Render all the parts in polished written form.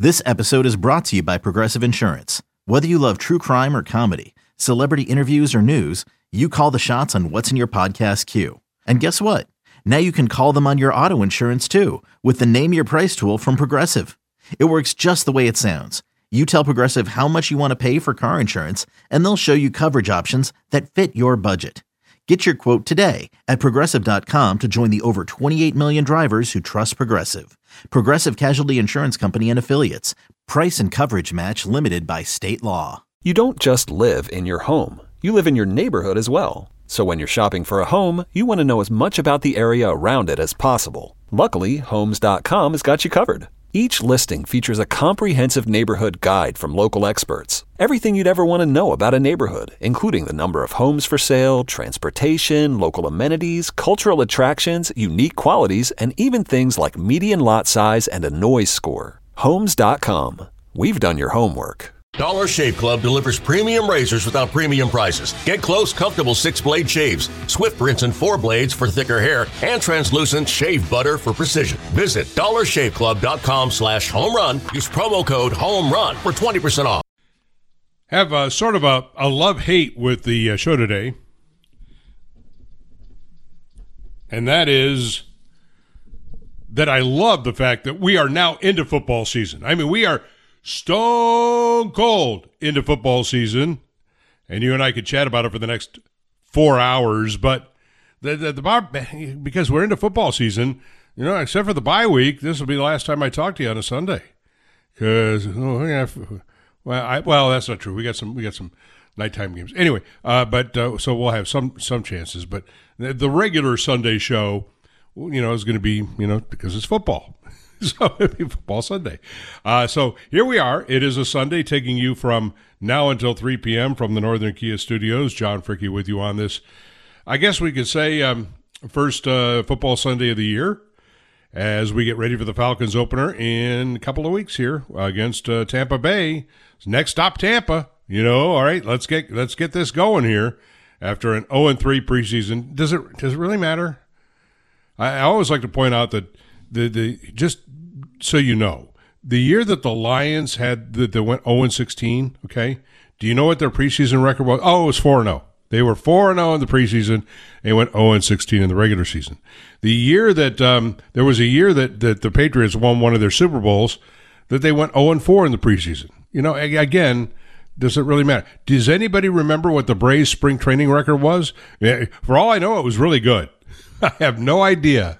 This episode is brought to you by Progressive Insurance. Whether you love true crime or comedy, celebrity interviews or news, you call the shots on what's in your podcast queue. And guess what? Now you can call them on your auto insurance too with the Name Your Price tool from Progressive. It works just the way it sounds. You tell Progressive how much you want to pay for car insurance, and they'll show you coverage options that fit your budget. Get your quote today at Progressive.com to join the over 28 million drivers who trust Progressive. Progressive Casualty Insurance Company and Affiliates. Price and coverage match limited by state law. You don't just live in your home. You live in your neighborhood as well. So when you're shopping for a home, you want to know as much about the area around it as possible. Luckily, Homes.com has got you covered. Each listing features a comprehensive neighborhood guide from local experts. Everything you'd ever want to know about a neighborhood, including the number of homes for sale, transportation, local amenities, cultural attractions, unique qualities, and even things like median lot size and a noise score. Homes.com. We've done your homework. Dollar Shave Club delivers premium razors without premium prices. Get close, comfortable 6-blade shaves, Swift rinse and 4 blades for thicker hair, and translucent shave butter for precision. Visit dollarshaveclub.com/home run. Use promo code HOMERUN for 20% off. Have sort of a love-hate with the show today. And that is that I love the fact that we are now into football season. I mean, we are stone cold into football season, and you and I could chat about it for the next 4 hours, but because we're into football season, you know, except for the bye week, this will be the last time I talk to you on a Sunday. Because well, that's not true. We got some nighttime games anyway. So we'll have some chances, but the regular Sunday show, you know, is going to be, you know, because it's football. So it'll be football Sunday. So here we are. It is a Sunday, taking you from now until 3 p.m. from the Northern Kia Studios. John Fricke with you on this, I guess we could say, first football Sunday of the year, as we get ready for the Falcons opener in a couple of weeks here against Tampa Bay. Next stop, Tampa. You know, all right, let's get this going here after an 0-3 preseason. Does it really matter? I always like to point out that the just so you know, the year that the Lions had that they went 0-16, okay? Do you know what their preseason record was? Oh, it was 4-0. They were 4-0 in the preseason. They went 0-16 in the regular season. The year that there was a year that the Patriots won one of their Super Bowls, that they went 0-4 in the preseason. You know, again, does it really matter? Does anybody remember what the Braves spring training record was? For all I know, it was really good. I have no idea.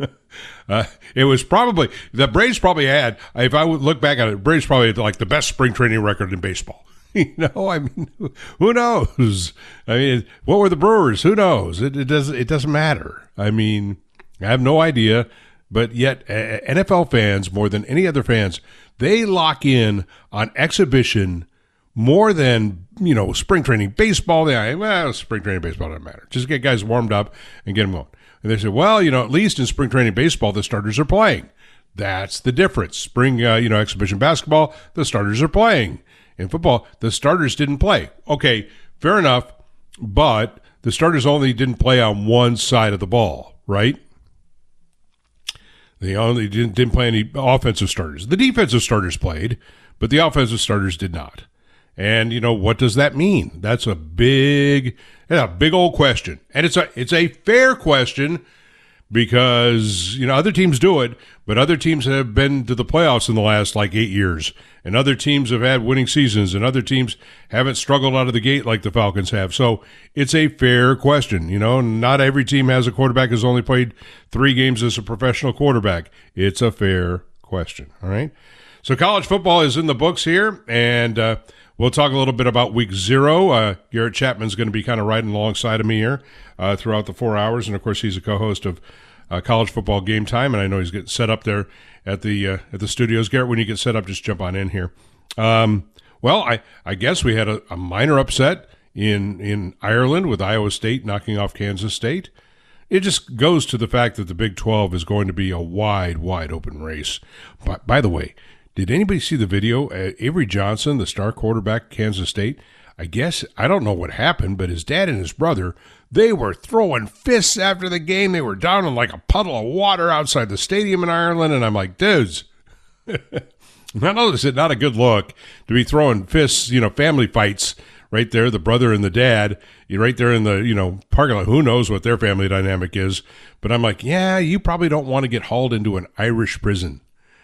It was probably, the Braves probably had, if I would look back at it, Braves probably had like the best spring training record in baseball. You know, I mean, who knows? I mean, what were the Brewers? Who knows? It doesn't matter. I mean, I have no idea. But yet, NFL fans, more than any other fans, they lock in on exhibition more than, you know, spring training baseball. Spring training baseball doesn't matter. Just get guys warmed up and get them going. And they say, well, you know, at least in spring training baseball, the starters are playing. That's the difference. Spring, exhibition basketball, the starters are playing. In football, the starters didn't play. Okay, fair enough, but the starters only didn't play on one side of the ball, right? They only didn't play any offensive starters. The defensive starters played, but the offensive starters did not. And, you know, what does that mean? That's a big old question. And it's a fair question because, you know, other teams do it, but other teams have been to the playoffs in the last, 8 years. And other teams have had winning seasons, and other teams haven't struggled out of the gate like the Falcons have. So it's a fair question. You know, not every team has a quarterback who's only played 3 games as a professional quarterback. It's a fair question, all right? So college football is in the books here, and we'll talk a little bit about week 0. Garrett Chapman's going to be kind of riding alongside of me here throughout the 4 hours. And, of course, he's a co-host of College Football Game Time, and I know he's getting set up there at the studios. Garrett, when you get set up, just jump on in here. Well, I guess we had a minor upset in Ireland with Iowa State knocking off Kansas State. It just goes to the fact that the Big 12 is going to be a wide open race. But, by the way, did anybody see the video? Avery Johnson, the star quarterback, Kansas State, I don't know what happened, but his dad and his brother, they were throwing fists after the game. They were down in like a puddle of water outside the stadium in Ireland, and I'm like, dudes, Not only is it not a good look to be throwing fists, family fights right there, the brother and the dad, you're right there in the, parking lot. Who knows what their family dynamic is? But I'm like, yeah, you probably don't want to get hauled into an Irish prison.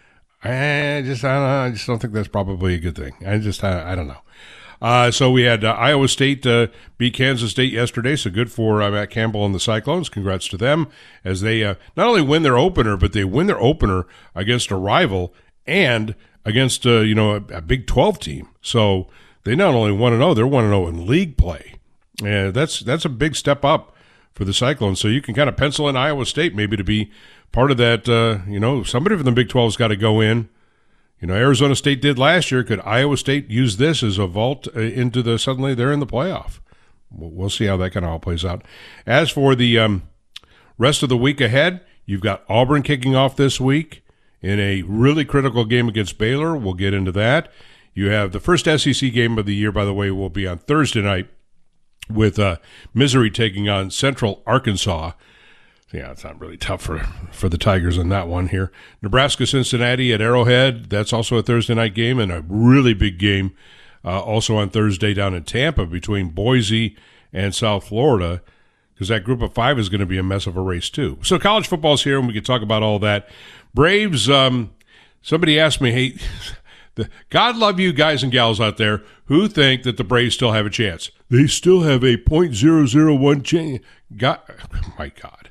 I just don't think that's probably a good thing. I don't know. So we had Iowa State beat Kansas State yesterday, so good for Matt Campbell and the Cyclones. Congrats to them as they not only win their opener, but they win their opener against a rival and against a Big 12 team. So they not only 1-0, they're 1-0 in league play. And that's a big step up for the Cyclones. So you can kind of pencil in Iowa State maybe to be part of that. Somebody from the Big 12's got to go in. Arizona State did last year. Could Iowa State use this as a vault into suddenly they're in the playoff? We'll see how that kind of all plays out. As for the rest of the week ahead, you've got Auburn kicking off this week in a really critical game against Baylor. We'll get into that. You have the first SEC game of the year, by the way, will be on Thursday night with Missouri taking on Central Arkansas. Yeah, it's not really tough for the Tigers on that one here. Nebraska-Cincinnati at Arrowhead, that's also a Thursday night game, and a really big game also on Thursday down in Tampa between Boise and South Florida, because that group of 5 is going to be a mess of a race too. So college football's here, and we can talk about all that. Braves, somebody asked me, hey, God love you guys and gals out there who think that the Braves still have a chance. They still have a .001 chance. My God.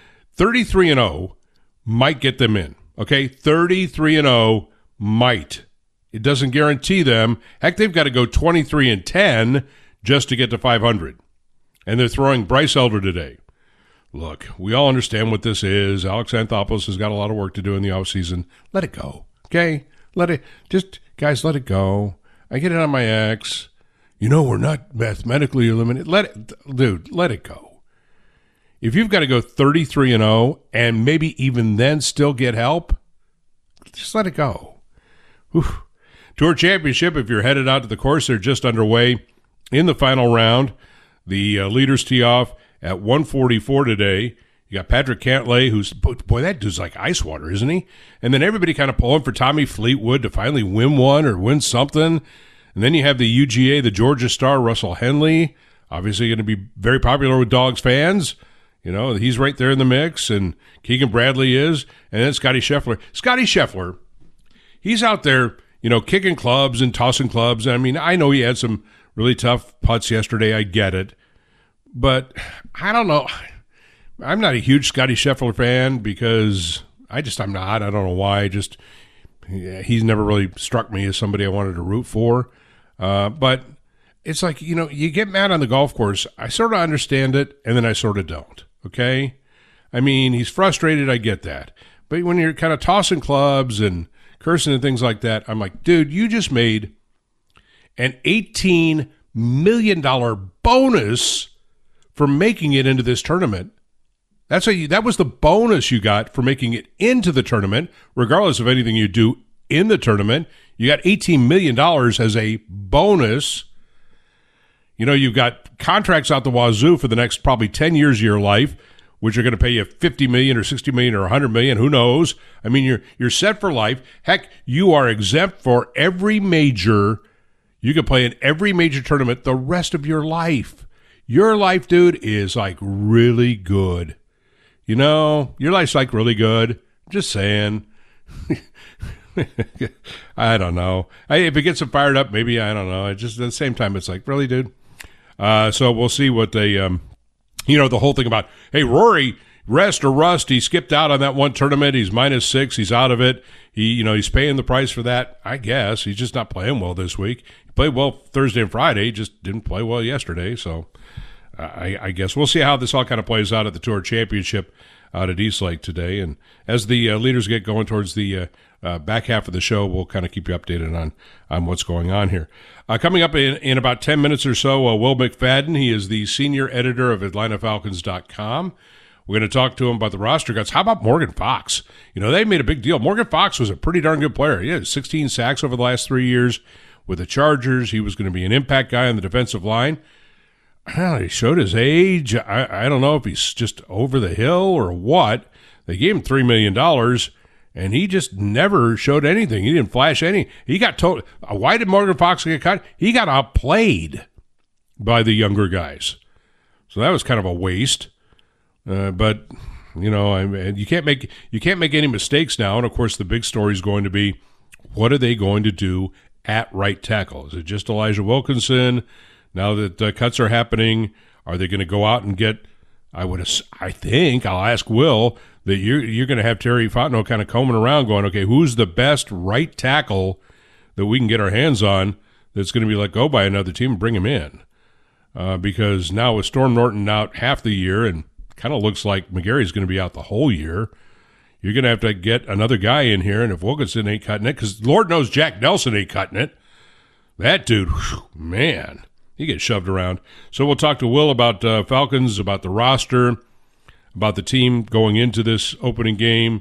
33-0 might get them in, okay? 33-0 might. It doesn't guarantee them. Heck, they've got to go 23-10 just to get to 500. And they're throwing Bryce Elder today. Look, we all understand what this is. Alex Anthopoulos has got a lot of work to do in the offseason. Let it go, okay? Guys, let it go. I get it on my ex. We're not mathematically eliminated. Let it go. If you've got to go 33-0 and maybe even then still get help, just let it go. Whew. Tour Championship, if you're headed out to the course, they're just underway in the final round. The leaders tee off at 1:44 today. You got Patrick Cantlay, who's, boy, that dude's like ice water, isn't he? And then everybody kind of pulling for Tommy Fleetwood to finally win one or win something. And then you have the UGA, the Georgia star, Russell Henley, obviously going to be very popular with Dogs fans. He's right there in the mix, and Keegan Bradley is, and then Scotty Scheffler. Scotty Scheffler, he's out there, kicking clubs and tossing clubs. I mean, I know he had some really tough putts yesterday. I get it. But I don't know. I'm not a huge Scotty Scheffler fan because I'm not. I don't know why. He's never really struck me as somebody I wanted to root for. But it's like, you get mad on the golf course. I sort of understand it, and then I sort of don't. Okay? I mean, he's frustrated. I get that. But when you're kind of tossing clubs and cursing and things like that, I'm like, dude, you just made an $18 million bonus for making it into this tournament. That was the bonus you got for making it into the tournament, regardless of anything you do in the tournament. You got $18 million as a bonus. You've got contracts out the wazoo for the next probably 10 years of your life, which are going to pay you $50 million or $60 million or $100 million. Who knows? I mean, you're set for life. Heck, you are exempt for every major. You can play in every major tournament the rest of your life. Your life, dude, is like really good. Your life's like really good. Just saying. I don't know. If it gets them fired up, maybe, I don't know. Just at the same time, it's like, really, dude? So we'll see what they, the whole thing about, hey, Rory, rest or rust. He skipped out on that one tournament. He's -6. He's out of it. He's paying the price for that, I guess. He's just not playing well this week. He played well Thursday and Friday. He just didn't play well yesterday. So I guess we'll see how this all kind of plays out at the Tour Championship out at East Lake today. And as the leaders get going towards the back half of the show, we'll kind of keep you updated on what's going on here. Coming up in about 10 minutes or so, Will McFadden. He is the senior editor of AtlantaFalcons.com. We're going to talk to him about the roster cuts. How about Morgan Fox? They made a big deal. Morgan Fox was a pretty darn good player. He had 16 sacks over the last 3 years with the Chargers. He was going to be an impact guy on the defensive line. He showed his age. I don't know if he's just over the hill or what. They gave him $3 million, And he just never showed anything. He didn't flash any. He got told. Why did Morgan Fox get cut? He got outplayed by the younger guys. So that was kind of a waste. But you can't make any mistakes now. And of course, the big story is going to be, what are they going to do at right tackle? Is it just Elijah Wilkinson? Now that cuts are happening, are they going to go out and get? I think I'll ask Will that you're going to have Terry Fontenot kind of combing around, going, okay, who's the best right tackle that we can get our hands on that's going to be let go by another team and bring him in? Because now with Storm Norton out half the year and kind of looks like McGarry's going to be out the whole year, you're going to have to get another guy in here. And if Wilkinson ain't cutting it, because Lord knows Jack Nelson ain't cutting it, that dude, man, he gets shoved around. So we'll talk to Will about Falcons, about the roster, about the team going into this opening game.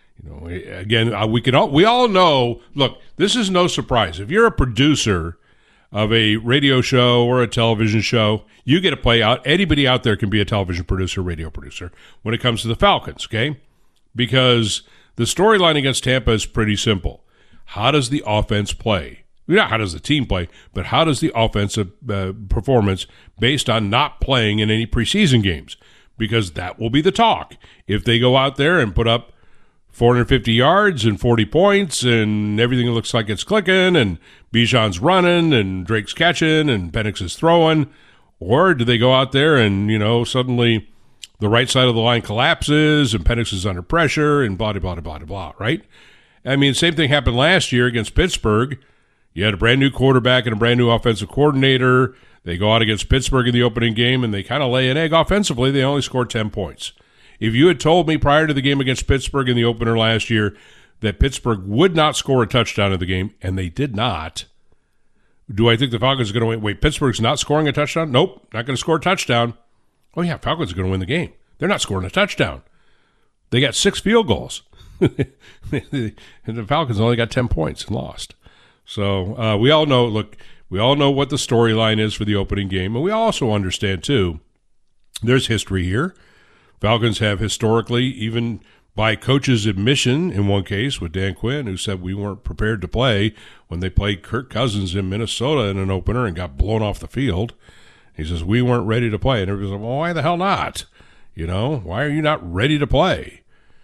Again, we all know, look, this is no surprise. If you're a producer of a radio show or a television show, you get to play out. Anybody out there can be a television producer, radio producer when it comes to the Falcons, okay? Because the storyline against Tampa is pretty simple. How does the offense play? Not how does the team play, but how does the offensive performance based on not playing in any preseason games? Because that will be the talk. If they go out there and put up 450 yards and 40 points and everything looks like it's clicking and Bijan's running and Drake's catching and Penix is throwing, or do they go out there and, suddenly the right side of the line collapses and Penix is under pressure and blah, blah, blah, blah, blah, right? I mean, same thing happened last year against Pittsburgh. You had a brand new quarterback and a brand new offensive coordinator. They go out against Pittsburgh in the opening game, and they kind of lay an egg offensively. They only scored 10 points. If you had told me prior to the game against Pittsburgh in the opener last year that Pittsburgh would not score a touchdown in the game, and they did not, do I think the Falcons are going to win? Wait, Pittsburgh's not scoring a touchdown? Nope, not going to score a touchdown. Oh, yeah, Falcons are going to win the game. They're not scoring a touchdown. They got 6 field goals. And the Falcons only got 10 points and lost. So we all know what the storyline is for the opening game, and we also understand, too, there's history here. Falcons have historically, even by coach's admission in one case with Dan Quinn, who said we weren't prepared to play when they played Kirk Cousins in Minnesota in an opener and got blown off the field. He says, we weren't ready to play. And everybody's like, well, why the hell not? Why are you not ready to play?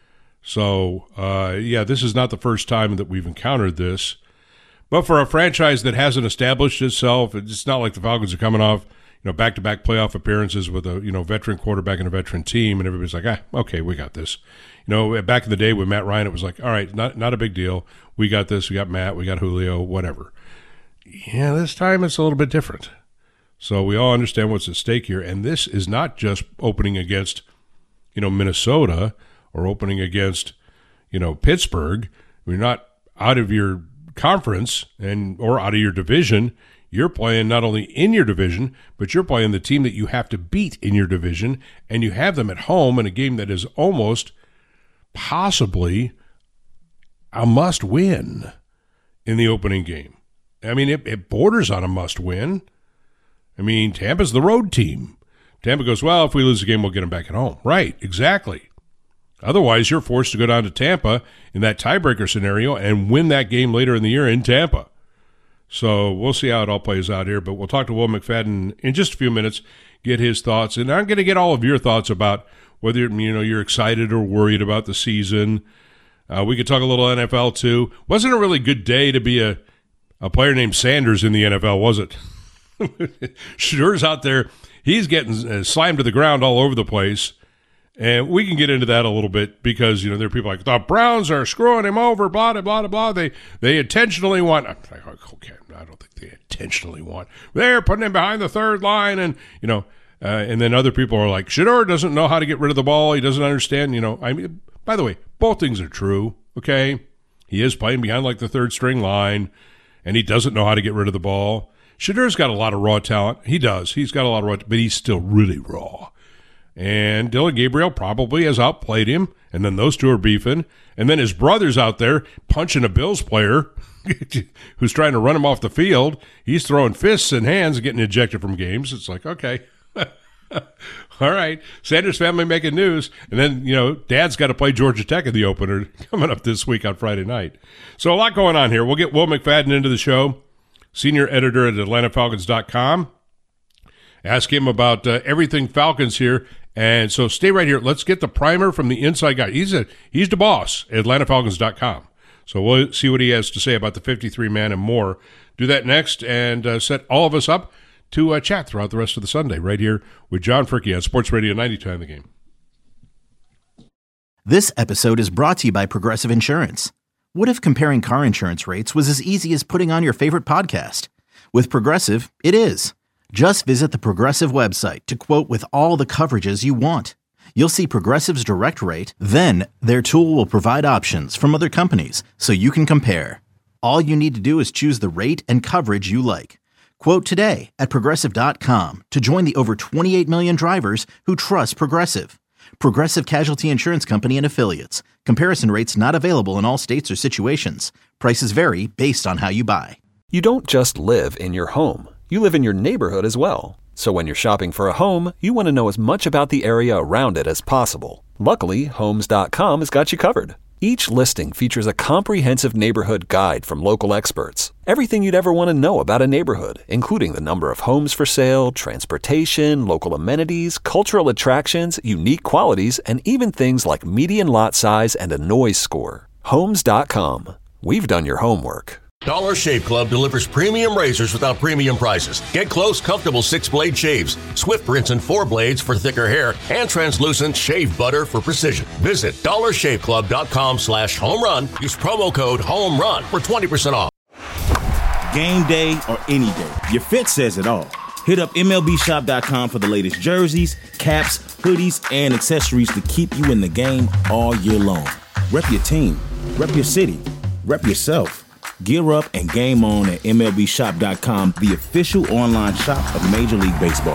So, this is not the first time that we've encountered this. But for a franchise that hasn't established itself, it's not like the Falcons are coming off, back-to-back playoff appearances with a, veteran quarterback and a veteran team, and everybody's like, okay, we got this. Back in the day with Matt Ryan, it was like, all right, not a big deal. We got this. We got Matt. We got Julio, whatever. Yeah, this time it's a little bit different. So we all understand what's at stake here, and this is not just opening against, Minnesota or opening against, Pittsburgh. You're not out of your conference or out of your division. You're playing not only in your division, but you're playing the team that you have to beat in your division, and you have them at home in a game that is almost possibly a must-win in the opening game. I mean, it borders on a must-win. I mean, Tampa's the road team. Tampa goes, well, if we lose the game, we'll get them back at home. Right, exactly. Otherwise, you're forced to go down to Tampa in that tiebreaker scenario and win that game later in the year in Tampa. So we'll see how it all plays out here, but we'll talk to Will McFadden in just a few minutes, get his thoughts, and I'm going to get all of your thoughts about whether you're excited or worried about the season. We could talk a little NFL too. Wasn't a really good day to be a player named Sanders in the NFL, was it? Shedur's out there. He's getting slammed to the ground all over the place. And we can get into that a little bit because, there are people like, the Browns are screwing him over, blah, blah, blah, blah. They intentionally want. I'm like, okay, I don't think they intentionally want. They're putting him behind the third line. And, and then other people are like, Shedur doesn't know how to get rid of the ball. He doesn't understand, I mean, by the way, both things are true, okay? He is playing behind like the third string line, and he doesn't know how to get rid of the ball. Shedur's got a lot of raw talent. He does. He's got a lot of raw, but he's still really raw. And Dylan Gabriel probably has outplayed him, and then those two are beefing. And then his brother's out there punching a Bills player who's trying to run him off the field. He's throwing fists and hands and getting ejected from games. It's like, okay. All right. Sanders family making news. And then, Dad's got to play Georgia Tech in the opener coming up this week on Friday night. So a lot going on here. We'll get Will McFadden into the show, senior editor at AtlantaFalcons.com. Ask him about everything Falcons here. And so stay right here. Let's get the primer from the inside guy. He's the boss at AtlantaFalcons.com. So we'll see what he has to say about the 53-man and more. Do that next and set all of us up to chat throughout the rest of the Sunday right here with John Fricke on Sports Radio 92 The Game. This episode is brought to you by Progressive Insurance. What if comparing car insurance rates was as easy as putting on your favorite podcast? With Progressive, it is. Just visit the Progressive website to quote with all the coverages you want. You'll see Progressive's direct rate, then their tool will provide options from other companies so you can compare. All you need to do is choose the rate and coverage you like. Quote today at Progressive.com to join the over 28 million drivers who trust Progressive. Progressive Casualty Insurance Company and Affiliates. Comparison rates not available in all states or situations. Prices vary based on how you buy. You don't just live in your home. You live in your neighborhood as well. So when you're shopping for a home, you want to know as much about the area around it as possible. Luckily, Homes.com has got you covered. Each listing features a comprehensive neighborhood guide from local experts. Everything you'd ever want to know about a neighborhood, including the number of homes for sale, transportation, local amenities, cultural attractions, unique qualities, and even things like median lot size and a noise score. Homes.com. We've done your homework. Dollar Shave Club delivers premium razors without premium prices. Get close, comfortable 6-blade shaves, Swift rinse and 4 blades for thicker hair, and translucent shave butter for precision. Visit dollarshaveclub.com/home run. Use promo code HOMERUN for 20% off. Game day or any day, your fit says it all. Hit up MLBshop.com for the latest jerseys, caps, hoodies, and accessories to keep you in the game all year long. Rep your team, rep your city, rep yourself. Gear up and game on at MLBshop.com, the official online shop of Major League Baseball.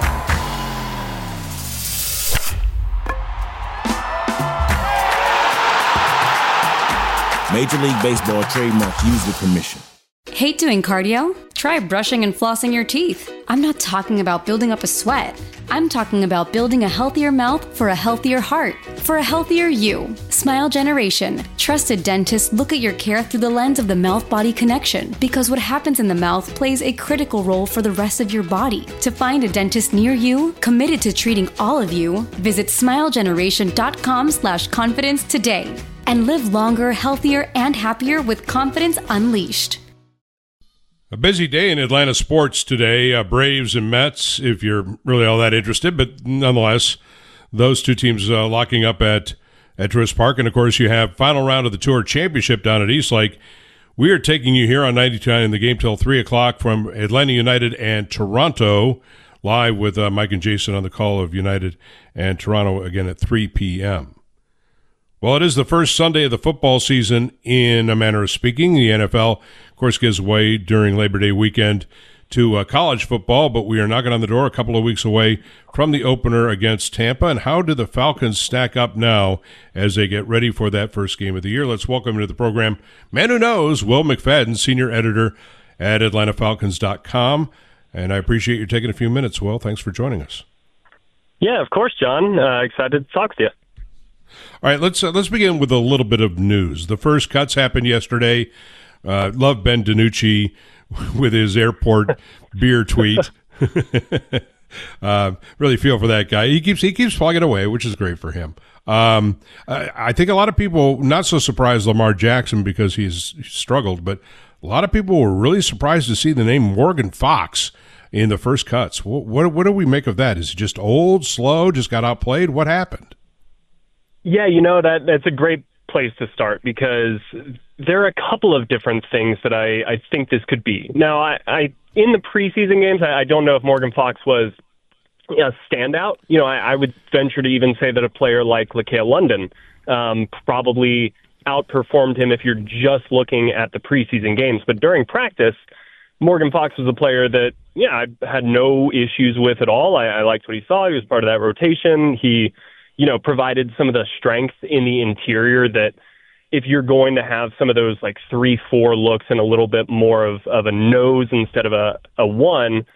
Major League Baseball trademark used with permission. Hate doing cardio? Try brushing and flossing your teeth. I'm not talking about building up a sweat. I'm talking about building a healthier mouth for a healthier heart, for a healthier you. Smile Generation. Trusted dentists look at your care through the lens of the mouth-body connection because what happens in the mouth plays a critical role for the rest of your body. To find a dentist near you, committed to treating all of you, visit smilegeneration.com/confidence today and live longer, healthier, and happier with confidence unleashed. A busy day in Atlanta sports today. Braves and Mets, if you're really all that interested. But nonetheless, those two teams locking up at Truist Park. And, of course, you have final round of the Tour Championship down at Eastlake. We are taking you here on 92.9 in the game till 3 o'clock from Atlanta United and Toronto, live with Mike and Jason on the call of United and Toronto again at 3 p.m. Well, it is the first Sunday of the football season in a manner of speaking. The NFL, of course, gives way during Labor Day weekend to college football, but we are knocking on the door a couple of weeks away from the opener against Tampa. And how do the Falcons stack up now as they get ready for that first game of the year? Let's welcome to the program, man who knows, Will McFadden, senior editor at AtlantaFalcons.com. And I appreciate you taking a few minutes, Will. Thanks for joining us. Yeah, of course, John. Excited to talk to you. All right, let's begin with a little bit of news. The first cuts happened yesterday. Love Ben DiNucci with his airport beer tweet. Really feel for that guy. He keeps plugging away, which is great for him. I think a lot of people not so surprised Lamar Jackson because he's struggled, but a lot of people were really surprised to see the name Morgan Fox in the first cuts. What do we make of that? Is he just old, slow, just got outplayed? What happened? Yeah, that's a great place to start because there are a couple of different things that I think this could be. Now, I in the preseason games, I don't know if Morgan Fox was a standout. I would venture to even say that a player like Lakeal London probably outperformed him if you're just looking at the preseason games. But during practice, Morgan Fox was a player that, I had no issues with at all. I liked what he saw. He was part of that rotation. He provided some of the strength in the interior that if you're going to have some of those like 3-4 looks and a little bit more of a nose instead of a one,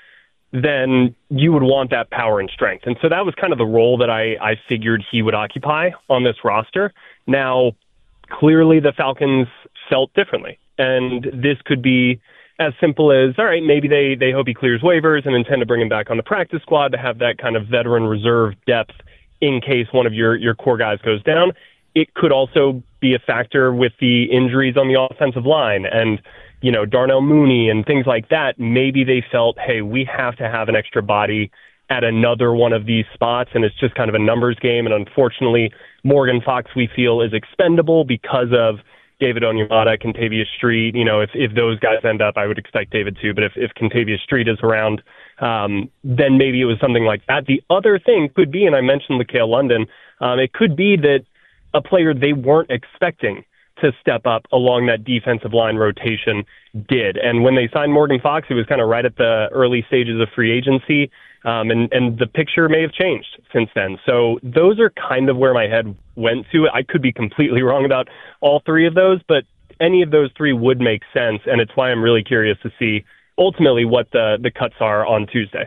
then you would want that power and strength. And so that was kind of the role that I figured he would occupy on this roster. Now, clearly the Falcons felt differently. And this could be as simple as, all right, maybe they hope he clears waivers and intend to bring him back on the practice squad to have that kind of veteran reserve depth in case one of your core guys goes down. It could also be a factor with the injuries on the offensive line and, Darnell Mooney and things like that. Maybe they felt, hey, we have to have an extra body at another one of these spots, and it's just kind of a numbers game. And unfortunately, Morgan Fox, we feel, is expendable because of David Onyemata, Kentavious Street. If those guys end up, I would expect David too. But if Kentavious Street is around, then maybe it was something like that. The other thing could be, and I mentioned LaCale London, it could be that a player they weren't expecting to step up along that defensive line rotation did. And when they signed Morgan Fox, it was kind of right at the early stages of free agency, and the picture may have changed since then. So those are kind of where my head went to. I could be completely wrong about all three of those, but any of those three would make sense, and it's why I'm really curious to see ultimately what the cuts are on Tuesday.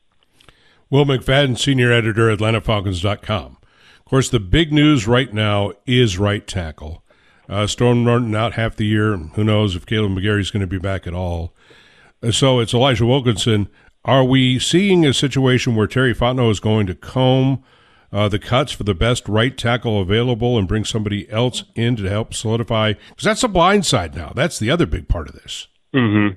Will McFadden, senior editor at AtlantaFalcons.com. Of course, the big news right now is right tackle. Storm Norton out half the year. Who knows if Caleb McGarry is going to be back at all. So it's Elijah Wilkinson. Are we seeing a situation where Terry Fontenot is going to comb the cuts for the best right tackle available and bring somebody else in to help solidify? Because that's a blind side now. That's the other big part of this. Mm-hmm.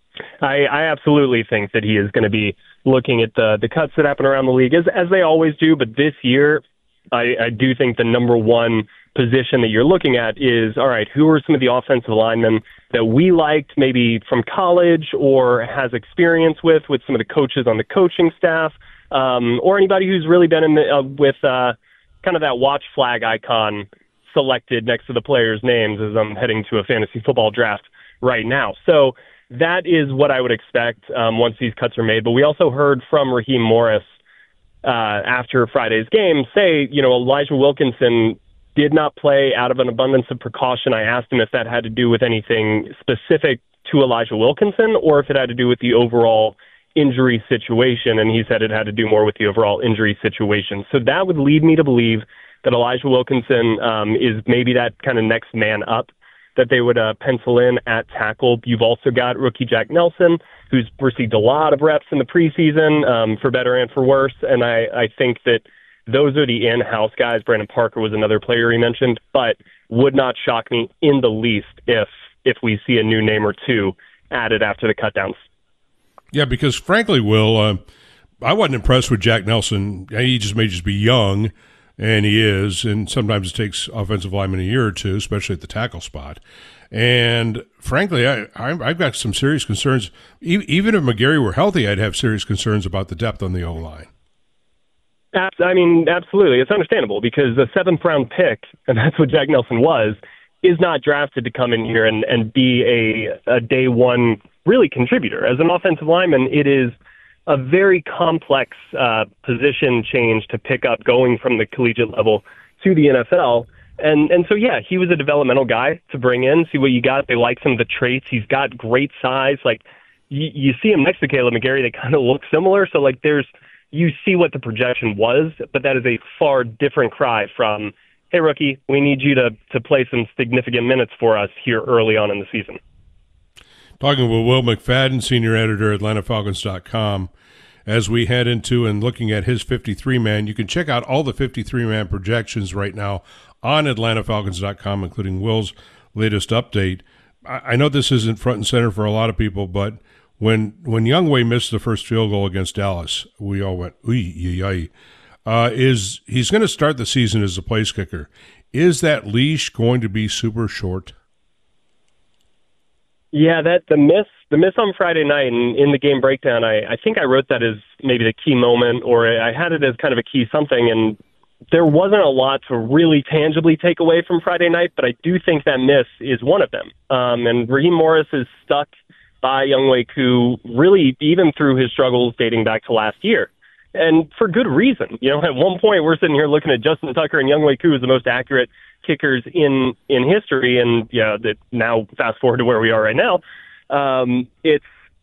I absolutely think that he is going to be looking at the cuts that happen around the league, as they always do. But this year, I do think the number one position that you're looking at is, all right, who are some of the offensive linemen that we liked maybe from college or has experience with some of the coaches on the coaching staff, or anybody who's really been in with kind of that watch flag icon selected next to the players' names as I'm heading to a fantasy football draft right now. So that is what I would expect once these cuts are made. But we also heard from Raheem Morris after Friday's game say, Elijah Wilkinson did not play out of an abundance of precaution. I asked him if that had to do with anything specific to Elijah Wilkinson or if it had to do with the overall injury situation, and he said it had to do more with the overall injury situation. So that would lead me to believe that Elijah Wilkinson is maybe that kind of next man up that they would pencil in at tackle. You've also got rookie Jack Nelson, who's received a lot of reps in the preseason, for better and for worse, and I think that those are the in-house guys. Brandon Parker was another player he mentioned, but would not shock me in the least if we see a new name or two added after the cutdowns. Yeah, because frankly, Will, I wasn't impressed with Jack Nelson. He may just be young, and he is, and sometimes it takes offensive linemen a year or two, especially at the tackle spot. And frankly, I've got some serious concerns. Even if McGarry were healthy, I'd have serious concerns about the depth on the O-line. I mean, absolutely. It's understandable because the 7th-round pick, and that's what Jack Nelson was, is not drafted to come in here and be a day one really contributor. As an offensive lineman, it is a very complex position change to pick up going from the collegiate level to the NFL. And so, yeah, he was a developmental guy to bring in, see what you got. They like some of the traits. He's got great size. Like, you see him next to Caleb McGarry, they kind of look similar. So, like, you see what the projection was, but that is a far different cry from, hey, rookie, we need you to play some significant minutes for us here early on in the season. Talking with Will McFadden, senior editor at AtlantaFalcons.com, as we head into and looking at his 53-man. You can check out all the 53-man projections right now on AtlantaFalcons.com, including Will's latest update. I know this isn't front and center for a lot of people, but when Younghoe missed the first field goal against Dallas, we all went, he's going to start the season as a place kicker. Is that leash going to be super short? Yeah, the miss on Friday night and in the game breakdown, I think I wrote that as maybe the key moment, or I had it as kind of a key something, and there wasn't a lot to really tangibly take away from Friday night, but I do think that miss is one of them. And Raheem Morris is stuck by Younghoe Koo really even through his struggles dating back to last year. And for good reason. At one point we're sitting here looking at Justin Tucker and Younghoe Koo as the most accurate kickers in history. And that now fast forward to where we are right now.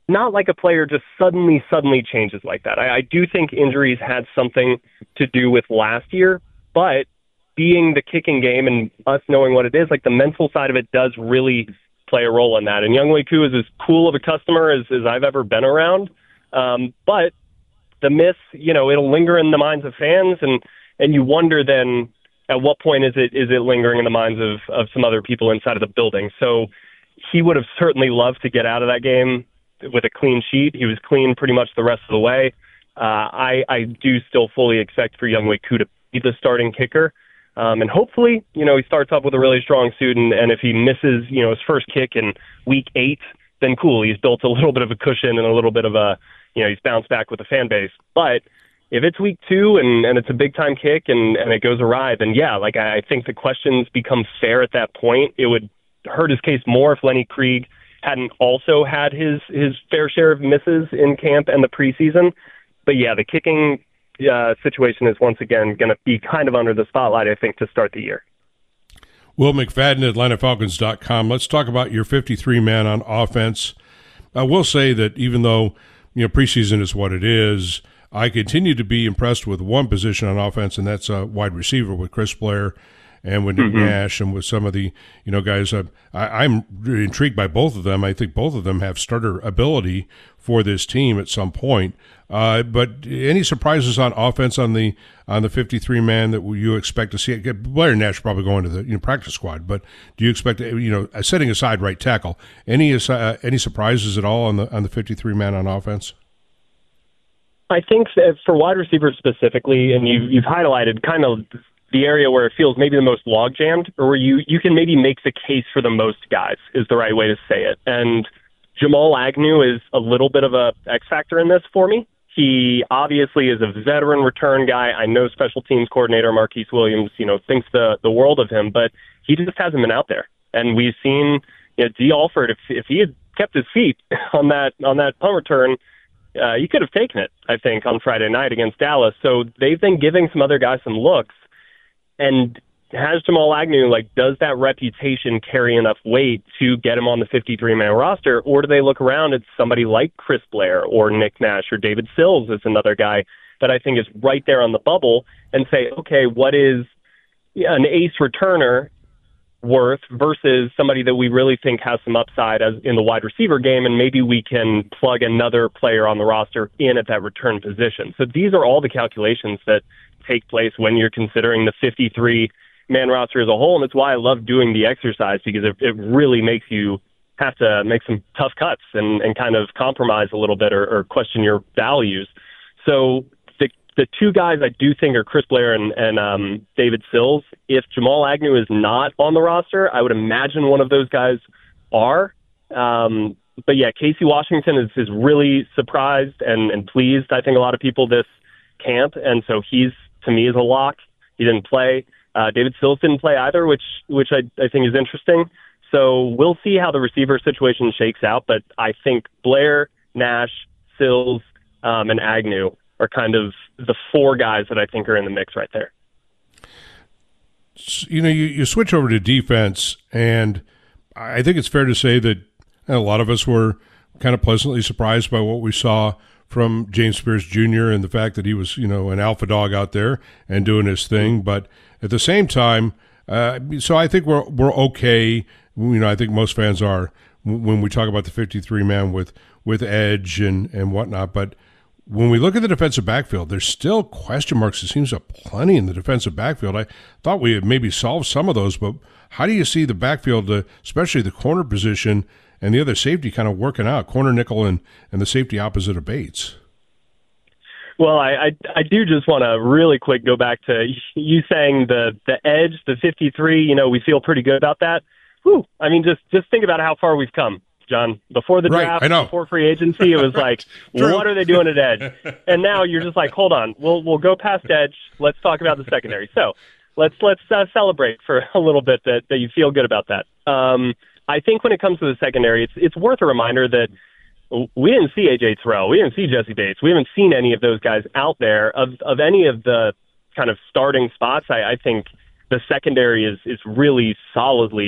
not like a player just suddenly changes like that. I do think injuries had something to do with last year, but being the kicking game and us knowing what it is, like the mental side of it does really play a role in that. And Younghoe Koo is as cool of a customer as I've ever been around. But the miss, it'll linger in the minds of fans, and you wonder then at what point is it lingering in the minds of some other people inside of the building. So he would have certainly loved to get out of that game with a clean sheet. He was clean pretty much the rest of the way. I do still fully expect for Younghoe Koo to be the starting kicker. And hopefully, he starts off with a really strong suit, and if he misses, his first kick in week 8, then cool. He's built a little bit of a cushion and a little bit of he's bounced back with the fan base. But if it's week 2 and it's a big-time kick and it goes awry, then yeah, I think the questions become fair at that point. It would hurt his case more if Lenny Krieg hadn't also had his fair share of misses in camp and the preseason. But yeah, the kicking situation is once again going to be kind of under the spotlight, I think, to start the year. Will McFadden, AtlantaFalcons.com. Let's talk about your 53-man on offense. I will say that even though preseason is what it is, I continue to be impressed with one position on offense, and that's a wide receiver with Chris Blair and with Nick Nash and with some of the guys. I'm really intrigued by both of them. I think both of them have starter ability for this team at some point. But any surprises on offense on the 53-man that you expect to see? Blair and Nash probably going to the practice squad, but do you expect setting aside right tackle, any surprises at all on the 53-man on offense? I think for wide receivers specifically, and you've highlighted kind of the area where it feels maybe the most log jammed, or where you can maybe make the case for the most guys is the right way to say it. And Jamal Agnew is a little bit of a X factor in this for me. He obviously is a veteran return guy. I know special teams coordinator Marquise Williams, thinks the world of him, but he just hasn't been out there. And we've seen D. Alford, if he had kept his feet on that punt return, he could have taken it, I think, on Friday night against Dallas. So they've been giving some other guys some looks. And has Jamal Agnew, does that reputation carry enough weight to get him on the 53-man roster, or do they look around at somebody like Chris Blair or Nick Nash or David Sills is another guy that I think is right there on the bubble and say, okay, what is an ace returner worth versus somebody that we really think has some upside as in the wide receiver game, and maybe we can plug another player on the roster in at that return position. So these are all the calculations that take place when you're considering the 53-man roster as a whole, and it's why I love doing the exercise, because it really makes you have to make some tough cuts and kind of compromise a little bit or question your values. So the two guys I do think are Chris Blair and David Sills. If Jamal Agnew is not on the roster, I would imagine one of those guys are. But yeah, Casey Washington is really surprised and pleased, I think, a lot of people this camp, and so he's, to me, is a lock. He didn't play. David Sills didn't play either, which I think is interesting. So we'll see how the receiver situation shakes out, but I think Blair, Nash, Sills, and Agnew are kind of the four guys that I think are in the mix right there. You switch over to defense, and I think it's fair to say that a lot of us were kind of pleasantly surprised by what we saw from James Spears Jr. and the fact that he was, an alpha dog out there and doing his thing. But at the same time, so I think we're okay. I think most fans are when we talk about the 53-man with edge and whatnot. But when we look at the defensive backfield, there's still question marks. It seems plenty in the defensive backfield. I thought we had maybe solved some of those, but how do you see the backfield, especially the corner position and the other safety, kind of working out, corner, nickel, and the safety opposite of Bates? Well, I do just want to really quick go back to you saying the edge, the 53, we feel pretty good about that. Whew. I mean, just think about how far we've come, John. Before the draft, before free agency, it was like, what are they doing at edge? And now you're just like, hold on, we'll go past edge. Let's talk about the secondary. So let's celebrate for a little bit that you feel good about that. I think when it comes to the secondary, it's worth a reminder that we didn't see A.J. Terrell. We didn't see Jesse Bates. We haven't seen any of those guys out there. Of any of the kind of starting spots, I think the secondary is really solidly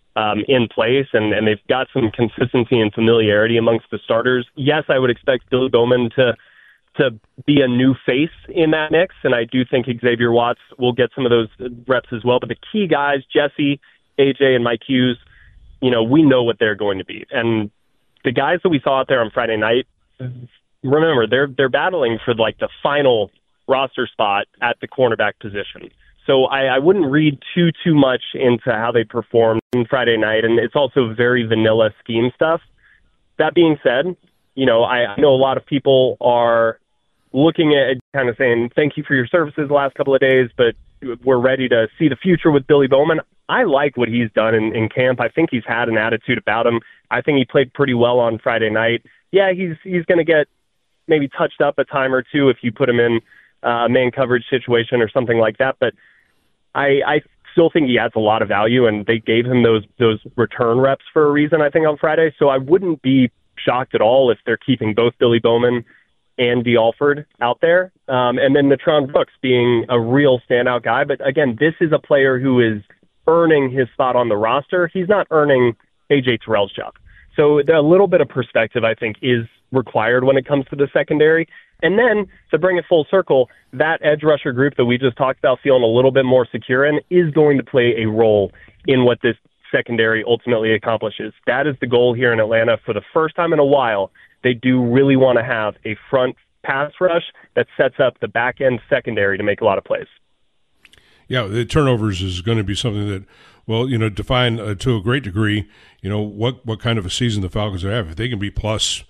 in place, and they've got some consistency and familiarity amongst the starters. Yes, I would expect Billy Bowman to be a new face in that mix, and I do think Xavier Watts will get some of those reps as well. But the key guys, Jesse, AJ, and Mike Hughes, we know what they're going to be. And the guys that we saw out there on Friday night, remember, they're battling for like the final roster spot at the cornerback position. So I wouldn't read too much into how they performed on Friday night, and it's also very vanilla scheme stuff. That being said, I know a lot of people are looking at it kind of saying, thank you for your services the last couple of days, but we're ready to see the future with Billy Bowman. I like what he's done in camp. I think he's had an attitude about him. I think he played pretty well on Friday night. Yeah, he's going to get maybe touched up a time or two if you put him in a man coverage situation or something like that, but I still think he adds a lot of value, and they gave him those return reps for a reason, I think, on Friday. So I wouldn't be shocked at all if they're keeping both Billy Bowman and Dee Alford out there. And then Natron Brooks being a real standout guy. But again, this is a player who is earning his spot on the roster. He's not earning AJ Terrell's job. So a little bit of perspective, I think, is required when it comes to the secondary. And then to bring it full circle, that edge rusher group that we just talked about feeling a little bit more secure in is going to play a role in what this secondary ultimately accomplishes. That is the goal here in Atlanta. For the first time in a while, they do really want to have a front pass rush that sets up the back end secondary to make a lot of plays. Yeah, the turnovers is going to be something that, define to a great degree, what kind of a season the Falcons have. If they can be +6,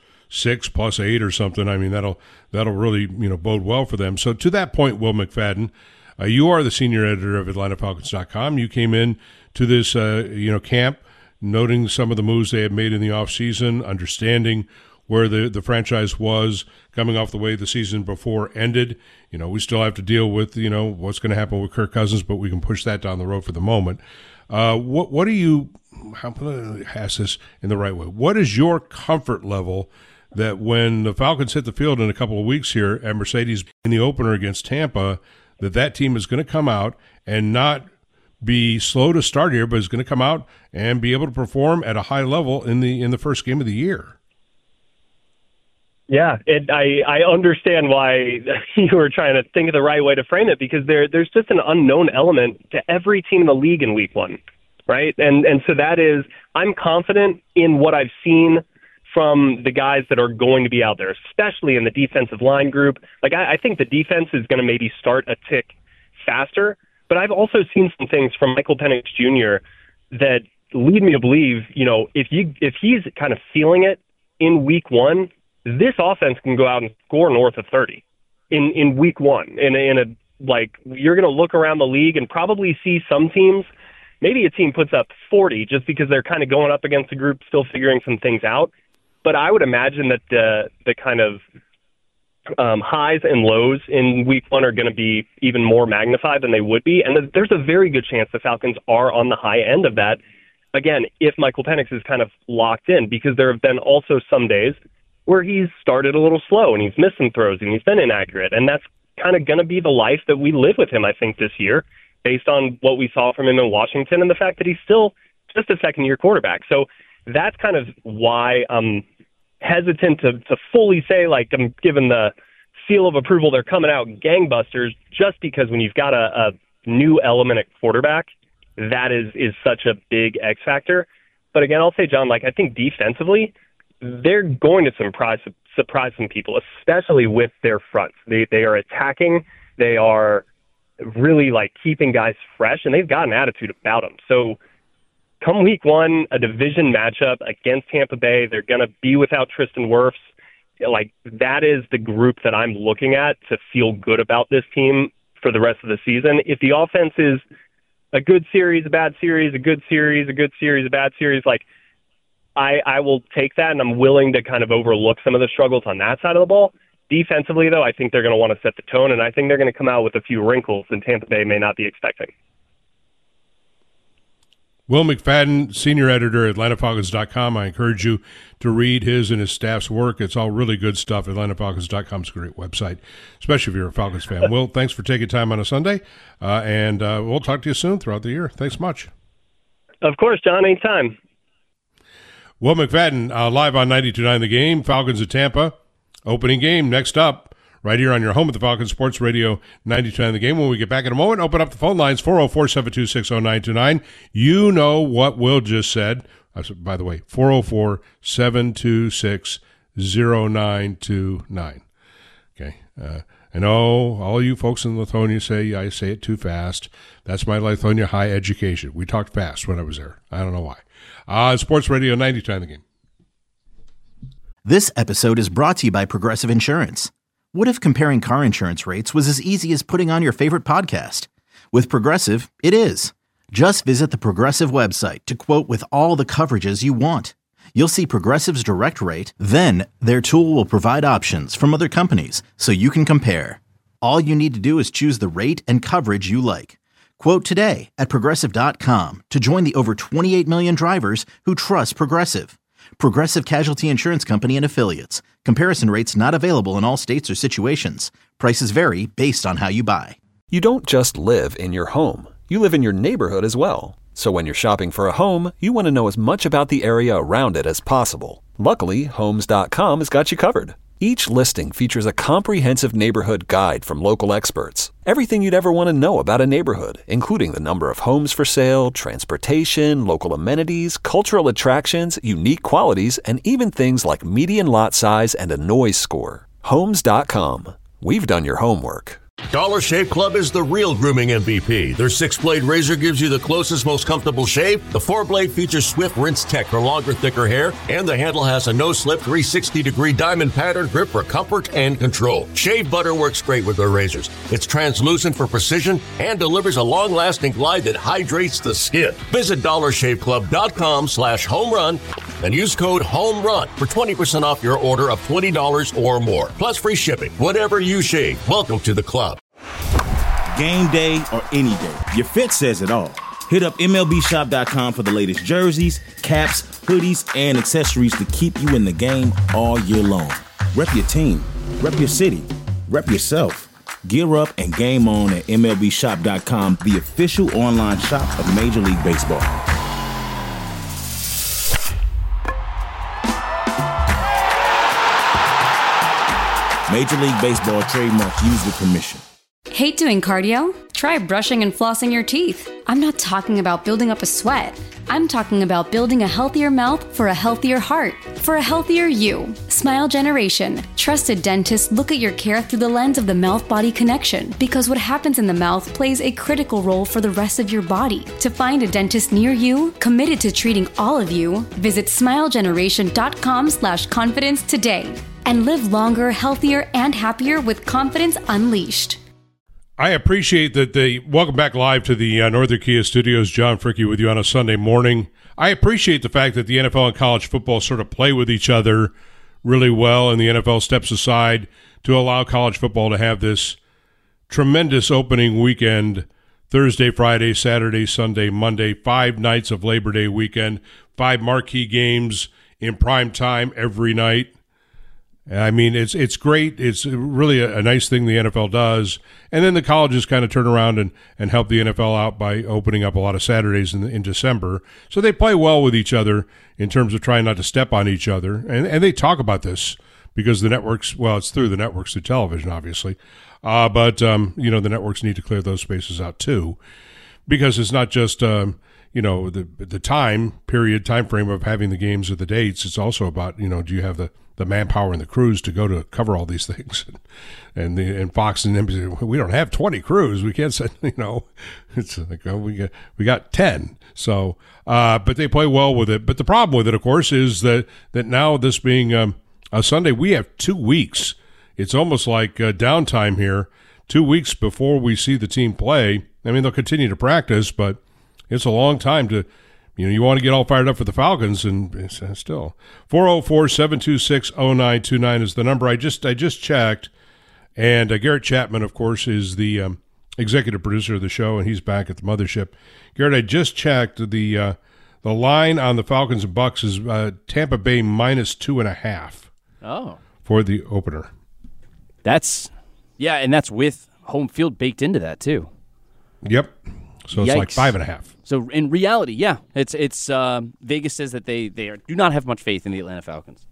+8 or something, I mean, that'll really, bode well for them. So to that point, Will McFadden, you are the senior editor of AtlantaFalcons.com. You came in to this, camp, noting some of the moves they had made in the offseason, understanding where the franchise was coming off the way the season before ended. We still have to deal with, what's going to happen with Kirk Cousins, but we can push that down the road for the moment. What do you, how can I ask this in the right way? What is your comfort level that when the Falcons hit the field in a couple of weeks here at Mercedes in the opener against Tampa, that team is going to come out and not be slow to start here, but is going to come out and be able to perform at a high level in the first game of the year? Yeah, I understand why you were trying to think of the right way to frame it, because there's just an unknown element to every team in the league in week one, right? And so that is, I'm confident in what I've seen from the guys that are going to be out there, especially in the defensive line group. Like, I think the defense is going to maybe start a tick faster, but I've also seen some things from Michael Penix Jr. that lead me to believe, if he's kind of feeling it in week one, this offense can go out and score north of 30 in week one. You're going to look around the league and probably see some teams, maybe a team puts up 40 just because they're kind of going up against a group still figuring some things out. But I would imagine that the kind of highs and lows in week one are going to be even more magnified than they would be. And there's a very good chance the Falcons are on the high end of that. Again, if Michael Penix is kind of locked in, because there have been also some days where he's started a little slow and he's missed some throws and he's been inaccurate. And that's kind of going to be the life that we live with him, I think, this year, based on what we saw from him in Washington and the fact that he's still just a second-year quarterback. So that's kind of why I'm hesitant to fully say, like, I'm giving the seal of approval they're coming out gangbusters, just because when you've got a new element at quarterback, that is such a big X factor. But again, I'll say, John, I think defensively, they're going to surprise some people, especially with their fronts. They are attacking. They are really keeping guys fresh, and they've got an attitude about them. So come week one, a division matchup against Tampa Bay, they're going to be without Tristan Wirfs. That is the group that I'm looking at to feel good about this team for the rest of the season. If the offense is a good series, a bad series, a good series, a good series, a bad series, I will take that, and I'm willing to kind of overlook some of the struggles on that side of the ball. Defensively, though, I think they're going to want to set the tone, and I think they're going to come out with a few wrinkles that Tampa Bay may not be expecting. Will McFadden, senior editor at AtlantaFalcons.com. I encourage you to read his and his staff's work. It's all really good stuff. AtlantaFalcons.com is a great website, especially if you're a Falcons fan. Will, thanks for taking time on a Sunday, and we'll talk to you soon throughout the year. Thanks much. Of course, John, anytime. Will McFadden, live on 92.9 The Game. Falcons at Tampa. Opening game next up, right here on your home at the Falcons Sports Radio 92.9 The Game. When we get back in a moment, open up the phone lines, 404-726-0929. You know what Will just said. By the way, 404-726-0929. Okay. I know all you folks in Lithonia say I say it too fast. That's my Lithonia high education. We talked fast when I was there. I don't know why. Sports Radio 92.9 The Game. This episode is brought to you by Progressive Insurance. What if comparing car insurance rates was as easy as putting on your favorite podcast? With Progressive, it is. Just visit the Progressive website to quote with all the coverages you want. You'll see Progressive's direct rate, then their tool will provide options from other companies so you can compare. All you need to do is choose the rate and coverage you like. Quote today at Progressive.com to join the over 28 million drivers who trust Progressive. Progressive Casualty Insurance Company and Affiliates. Comparison rates not available in all states or situations. Prices vary based on how you buy. You don't just live in your home. You live in your neighborhood as well. So when you're shopping for a home, you want to know as much about the area around it as possible. Luckily, Homes.com has got you covered. Each listing features a comprehensive neighborhood guide from local experts. Everything you'd ever want to know about a neighborhood, including the number of homes for sale, transportation, local amenities, cultural attractions, unique qualities, and even things like median lot size and a noise score. Homes.com. We've done your homework. Dollar Shave Club is the real grooming MVP. Their 6-blade razor gives you the closest, most comfortable shave. The 4-blade features Swift Rinse Tech for longer, thicker hair. And the handle has a no-slip 360-degree diamond pattern grip for comfort and control. Shave butter works great with their razors. It's translucent for precision and delivers a long-lasting glide that hydrates the skin. Visit DollarShaveClub.com/homerun and use code HOMERUN for 20% off your order of $20 or more. Plus free shipping. Whatever you shave, welcome to the club. Game day or any day, your fit says it all. Hit up MLBShop.com for the latest jerseys, caps, hoodies, and accessories to keep you in the game all year long. Rep your team, rep your city, rep yourself. Gear up and game on at MLBShop.com, the official online shop of Major League Baseball. Major League Baseball trademark used with permission. Hate doing cardio? Try brushing and flossing your teeth. I'm not talking about building up a sweat. I'm talking about building a healthier mouth for a healthier heart, for a healthier you. Smile Generation. Trusted dentists look at your care through the lens of the mouth-body connection, because what happens in the mouth plays a critical role for the rest of your body. To find a dentist near you, committed to treating all of you, visit smilegeneration.com/confidence today. And live longer, healthier, and happier with confidence unleashed. I appreciate that welcome back live to the Northern Kia Studios. John Fricke with you on a Sunday morning. I appreciate the fact that the NFL and college football sort of play with each other really well, and the NFL steps aside to allow college football to have this tremendous opening weekend, Thursday, Friday, Saturday, Sunday, Monday, 5 nights of Labor Day weekend, 5 marquee games in prime time every night. I mean, it's great. It's really a nice thing the NFL does. And then the colleges kind of turn around and help the NFL out by opening up a lot of Saturdays in December. So they play well with each other in terms of trying not to step on each other. And they talk about this because the networks, well, it's through the networks, through television, obviously. But the networks need to clear those spaces out too, because it's not just, the time frame of having the games or the dates. It's also about, do you have the manpower and the crews to go to cover all these things, and Fox and NBC, we don't have 20 crews. We can't say, it's like, we got 10. So, but they play well with it. But the problem with it, of course, is that now this being a Sunday, we have 2 weeks. It's almost like downtime here, 2 weeks before we see the team play. I mean, they'll continue to practice, but it's a long time to. You want to get all fired up for the Falcons, and still. 404-726-0929 is the number. I just checked, and Garrett Chapman, of course, is the executive producer of the show, and he's back at the mothership. Garrett, I just checked. The line on the Falcons and Bucks is Tampa Bay -2.5. Oh, for the opener. And that's with home field baked into that too. Yep. So it's like 5.5. So in reality, yeah, it's Vegas says that they do not have much faith in the Atlanta Falcons.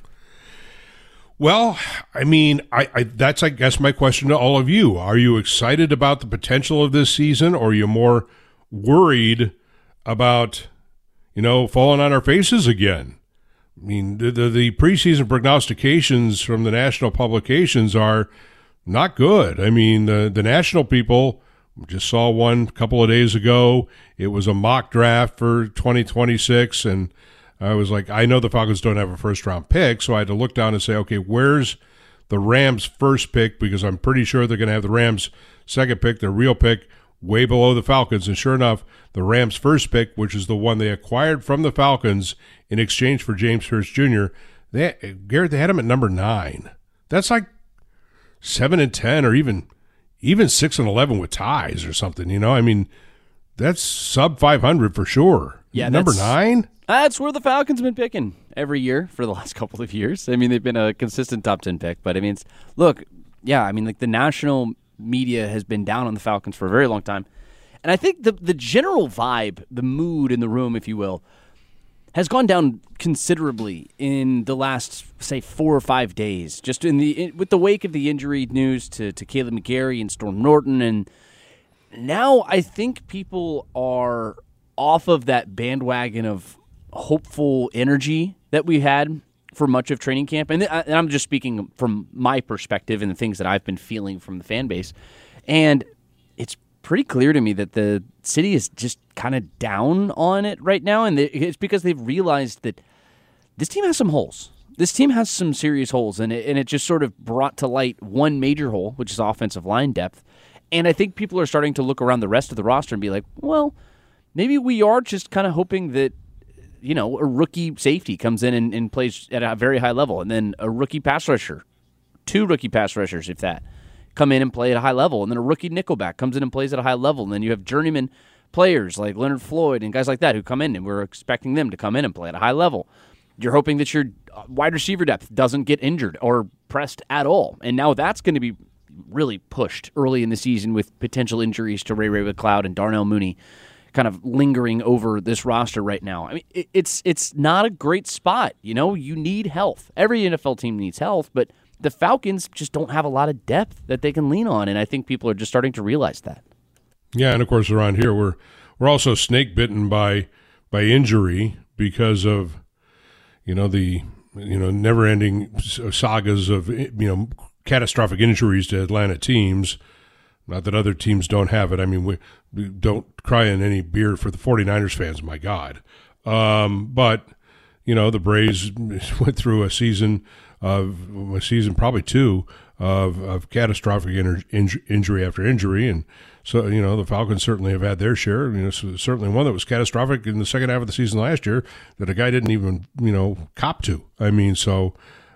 Well, I mean, that's, I guess, my question to all of you. Are you excited about the potential of this season, or are you more worried about, falling on our faces again? I mean, the preseason prognostications from the national publications are not good. I mean, the national people, just saw one a couple of days ago. It was a mock draft for 2026, and I was like, I know the Falcons don't have a first-round pick, so I had to look down and say, okay, where's the Rams' first pick? Because I'm pretty sure they're going to have the Rams' second pick, their real pick, way below the Falcons. And sure enough, the Rams' first pick, which is the one they acquired from the Falcons in exchange for James Hurst Jr., they had him at number 9. That's like 7-10, or even 6-11 with ties or something. I mean, that's sub 500 for sure. Yeah, number 9. That's where the Falcons have been picking every year for the last couple of years. I mean, they've been a consistent top 10 pick. But, I mean, the national media has been down on the Falcons for a very long time. And I think the general vibe, the mood in the room, if you will, has gone down considerably in the last, say, 4 or 5 days. Just with the wake of the injury news to Caleb McGarry and Storm Norton. And now I think people are off of that bandwagon of hopeful energy that we had for much of training camp. And I'm just speaking from my perspective and the things that I've been feeling from the fan base. And it's pretty clear to me that the city is just kind of down on it right now. And it's because they've realized that this team has some holes. This team has some serious holes. And it just sort of brought to light one major hole, which is offensive line depth. And I think people are starting to look around the rest of the roster and be like, well, maybe we are just kind of hoping that, a rookie safety comes in and plays at a very high level, and then a rookie pass rusher, 2 rookie pass rushers, if that, come in and play at a high level, and then a rookie nickelback comes in and plays at a high level, and then you have journeyman players like Leonard Floyd and guys like that who come in, and we're expecting them to come in and play at a high level. You're hoping that your wide receiver depth doesn't get injured or pressed at all, and now that's going to be really pushed early in the season with potential injuries to Ray McCloud and Darnell Mooney kind of lingering over this roster right now. I mean, it's not a great spot. You need health. Every NFL team needs health, but the Falcons just don't have a lot of depth that they can lean on, and I think people are just starting to realize that. Yeah, and of course around here we're also snake bitten by injury because of the never-ending sagas of catastrophic injuries to Atlanta teams. Not that other teams don't have it. I mean, we don't cry in any beer for the 49ers fans, my God. But, the Braves went through a season, probably 2, of catastrophic injury after injury. And so, the Falcons certainly have had their share. Certainly one that was catastrophic in the second half of the season last year that a guy didn't even, cop to. I mean, so,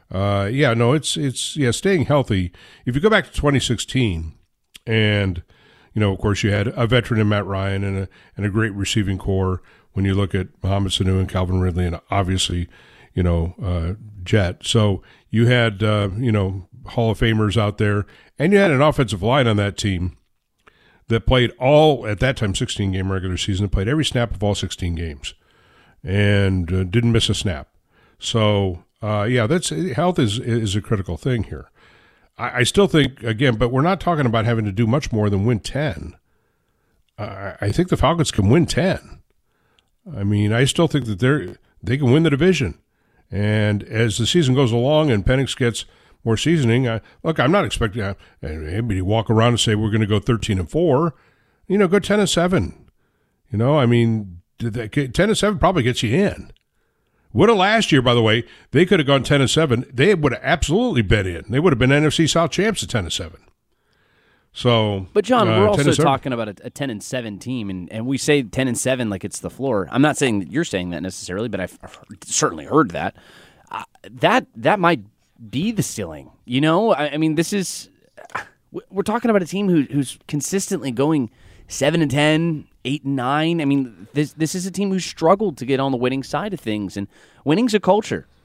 it's staying healthy. If you go back to 2016, and, of course, you had a veteran in Matt Ryan and a great receiving core when you look at Mohamed Sanu and Calvin Ridley and obviously, Jet. So you had, Hall of Famers out there, and you had an offensive line on that team that played all, at that time, 16-game regular season, played every snap of all 16 games and didn't miss a snap. So, health is a critical thing here. I still think, again, but we're not talking about having to do much more than win 10. I think the Falcons can win 10. I mean, I still think that they can win the division. And as the season goes along and Penix gets more seasoning, I'm not expecting anybody to walk around and say we're going to go 13-4. Go 10-7. I mean, 10-7 probably gets you in. Would have last year, by the way, they could have gone 10-7. They would have absolutely been in. They would have been NFC South champs at 10-7. So, but John, we're also talking about a 10-7 team, and we say 10-7 like it's the floor. I'm not saying that you're saying that necessarily, but I've certainly heard that. That might be the ceiling. I mean, we're talking about a team who's consistently going 7-10. 8-9. I mean, this is a team who struggled to get on the winning side of things, and winning's a culture.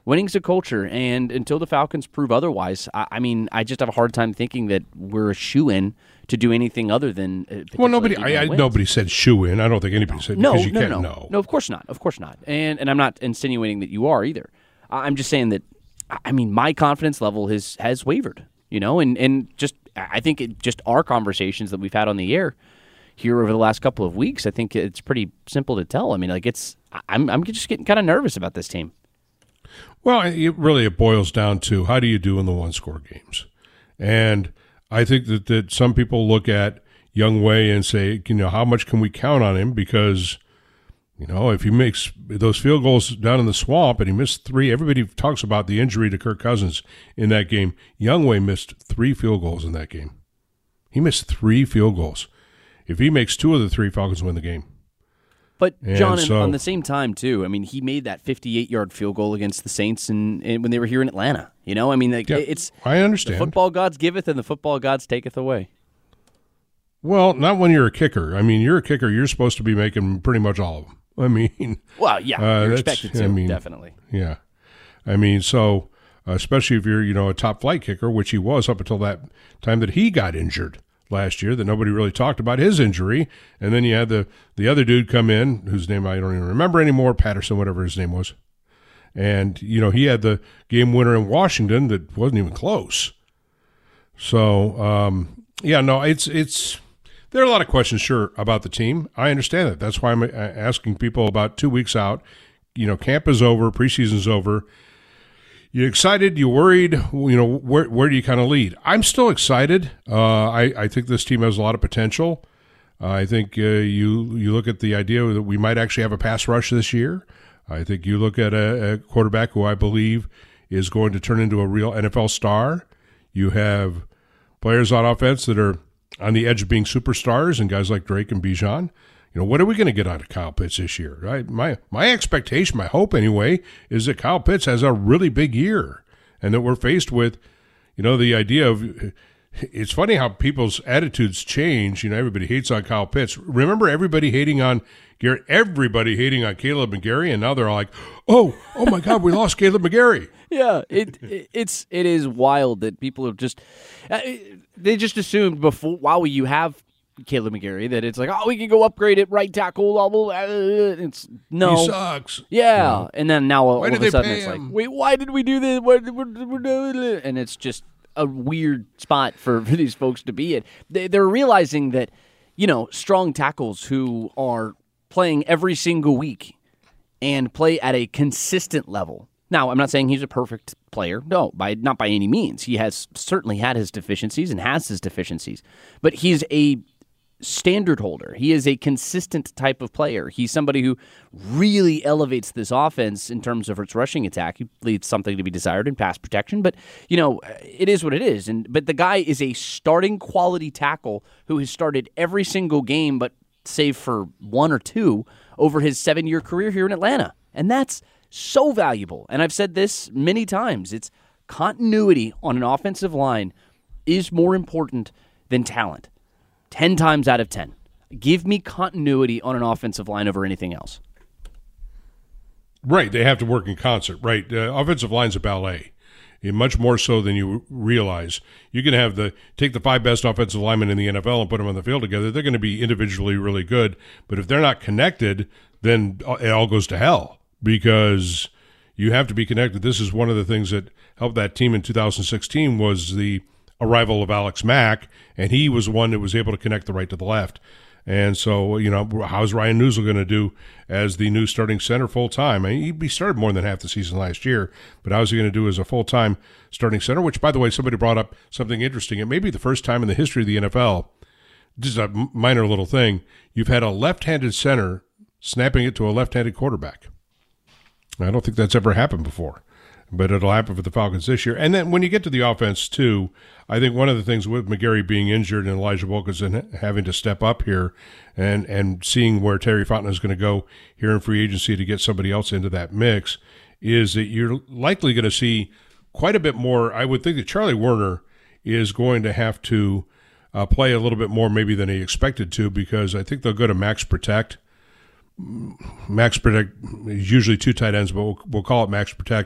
Winning's a culture, and until the Falcons prove otherwise, I just have a hard time thinking that we're a shoo-in to do anything other than. Nobody said shoo-in. I don't think anybody said no. No, of course not. Of course not. And I'm not insinuating that you are either. I'm just saying that. My confidence level has wavered. And just I think just our conversations that we've had on the air here over the last couple of weeks, I think it's pretty simple to tell. I'm just getting kind of nervous about this team. Well, it boils down to how do you do in the one-score games? And I think that some people look at Younghoe and say, how much can we count on him? Because, if he makes those field goals down in the swamp and he missed 3, everybody talks about the injury to Kirk Cousins in that game. Younghoe missed 3 field goals in that game. He missed 3 field goals. If he makes 2 of the 3, Falcons win the game. But, John, on the same time, too, he made that 58-yard field goal against the Saints and when they were here in Atlanta. It's I understand. The football gods giveth and the football gods taketh away. Well, not when you're a kicker. You're a kicker. You're supposed to be making pretty much all of them. Well, yeah, you're expected to, definitely. Yeah. So especially if you're, a top-flight kicker, which he was up until that time that he got injured last year, that nobody really talked about his injury. And then you had the other dude come in, whose name I don't even remember anymore, Patterson, whatever his name was. And, he had the game winner in Washington that wasn't even close. So, it's there are a lot of questions, sure, about the team. I understand that. That's why I'm asking people about 2 weeks out. Camp is over, preseason's over. You excited? You worried? Where do you kind of lead? I'm still excited. I think this team has a lot of potential. I think you look at the idea that we might actually have a pass rush this year. I think you look at a quarterback who I believe is going to turn into a real NFL star. You have players on offense that are on the edge of being superstars, and guys like Drake and Bijan. What are we going to get out of Kyle Pitts this year? Right? My expectation, my hope anyway, is that Kyle Pitts has a really big year, and that we're faced with, the idea of. It's funny how people's attitudes change. Everybody hates on Kyle Pitts. Remember everybody hating on Garrett, everybody hating on Caleb McGarry, and now they're all like, oh my God, we lost Caleb McGarry. Yeah, it is wild that people have just they just assumed while you have Caleb McGarry that it's like, oh, we can go upgrade it right tackle. It's no, he sucks. Yeah, and then now all of a sudden it's him? like, wait, why did we do this? And it's just a weird spot for these folks to be in. They're realizing that, strong tackles who are playing every single week and play at a consistent level. Now, I'm not saying he's a perfect player. No, not by any means. He has certainly had his deficiencies and has his deficiencies. But he's a standard holder. He is a consistent type of player. He's somebody who really elevates this offense in terms of its rushing attack. He leaves something to be desired in pass protection, but it is what it is. But the guy is a starting quality tackle who has started every single game, but save for 1 or 2 over his 7-year career here in Atlanta, and that's so valuable. And I've said this many times. It's continuity on an offensive line is more important than talent. 10 times out of 10. Give me continuity on an offensive line over anything else. Right. They have to work in concert. Right. Offensive line's a ballet. Much more so than you realize. You can take the 5 best offensive linemen in the NFL and put them on the field together. They're going to be individually really good. But if they're not connected, then it all goes to hell because you have to be connected. This is one of the things that helped that team in 2016 was the arrival of Alex Mack, and he was one that was able to connect the right to the left. And so, how's Ryan Newsel going to do as the new starting center full-time? He started more than half the season last year, but how's he going to do as a full-time starting center? Which, by the way, somebody brought up something interesting. It may be the first time in the history of the NFL, just a minor little thing, you've had a left-handed center snapping it to a left-handed quarterback. I don't think that's ever happened before. But it'll happen for the Falcons this year. And then when you get to the offense, too, I think one of the things with McGarry being injured and Elijah Wilkinson having to step up here and seeing where Terry Fontenot is going to go here in free agency to get somebody else into that mix is that you're likely going to see quite a bit more. I would think that Charlie Werner is going to have to play a little bit more maybe than he expected to because I think they'll go to max protect. Max protect is usually 2 tight ends, but we'll call it max protect.